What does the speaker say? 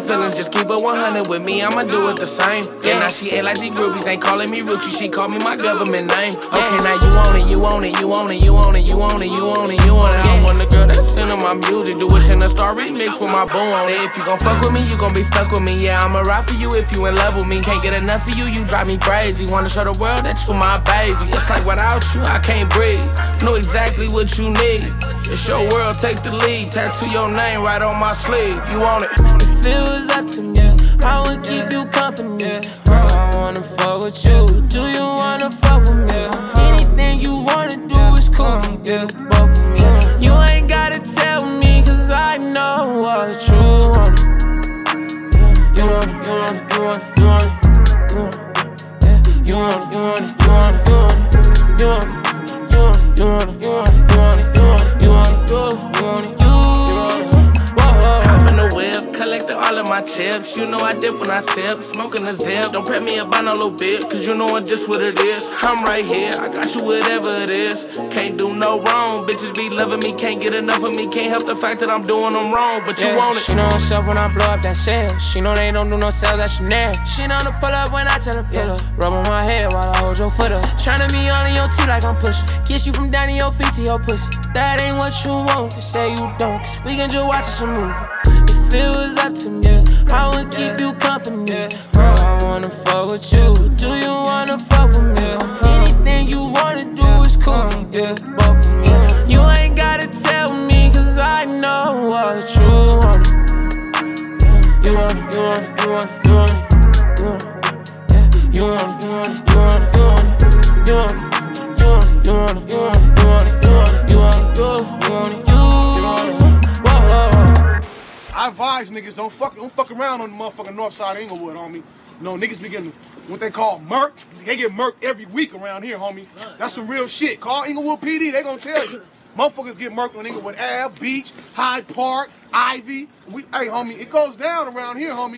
feelings, just keep it 100 with me, I'ma do it the same. Yeah, now she ain't like these groupies, ain't calling me Ruchi, she call me my government name. Okay, now you own it, you own it, you own it, you own it, you own it, you own it, you own it. I want the girl that's into my music, do it in a star remix with my boo on it. If you gon' fuck with me, you gon' be stuck with me. Yeah, I'ma ride for you if you in love with me. Can't get enough of you, you drive me crazy. Wanna show the world that you my baby. It's like without you, I can't breathe. Know exactly what you need. It's your world, take the lead. Tattoo your name right on my sleeve. You want it? If it was up to me, I would keep you company. Girl, I wanna fuck with you. Do you wanna fuck with me? Anything you wanna do is cool. Yeah, fuck with me. You ain't gotta tell me, cause I know what you want. You want it, you want it, you want it, you want it. You want it, you want it, you want it, you want it. You want it, you want it, you want it, you want it, you want it, you want it, you want it, you want it, I'm in the whip, collecting all of my chips. You know I dip when I sip, smoking a zip. Don't prep me up by no little bit, cause you know just what it is. I'm right here, I got you whatever it is. Can't do no wrong, bitches be loving me, can't get enough of me. Can't help the fact that I'm doing them wrong, but you want it. She know what's up when I blow up that cell. She know they don't do no sales at Chanel. She know to pull up when I tell her pull up. Rub on my head while I hold your foot up. Tryna be all in your teeth like I'm pushing. Kiss you from down to your feet to your pussy. That ain't what you want, to say you don't, cause we can just watch us a movie. If it was up to me, I would keep you company. Girl, I wanna fuck with you. Do you wanna fuck with me? Anything you wanna do is cool. Yeah, fuck with me. You ain't gotta tell me, cause I know what you want. You want it, you want it, you want it, you want it. You want it, you want it, you want it, you want it. You want it, you want it, you want it, you want it, you want it, you want it, you want it, you want it, you want it. I advise niggas don't fuck around on the motherfucking north side of Inglewood, homie. You know, niggas be getting what they call murked. They get murked every week around here, homie. That's some real shit. Call Inglewood PD, they gonna tell you. Motherfuckers get murked on Inglewood Ave, Beach, Hyde Park, Ivy. Hey, homie, it goes down around here, homie.